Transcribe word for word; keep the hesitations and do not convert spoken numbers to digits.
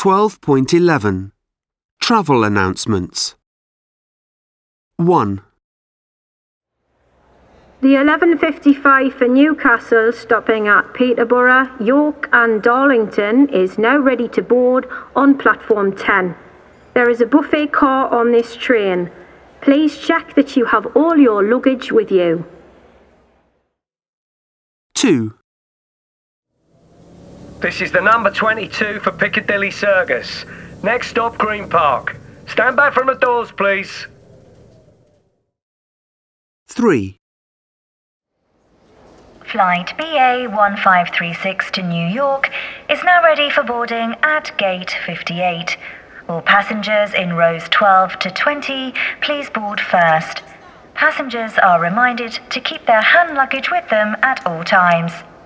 twelve point eleven. Travel announcements. one. The eleven fifty-five for Newcastle stopping at Peterborough, York and Darlington is now ready to board on platform ten. There is a buffet car on this train. Please check that you have all your luggage with you. two. This is the number twenty-two for Piccadilly Circus. Next stop, Green Park. Stand back from the doors, please. three. Flight B A one five three six to New York is now ready for boarding at gate fifty-eight. All passengers in rows twelve to twenty, please board first. Passengers are reminded to keep their hand luggage with them at all times.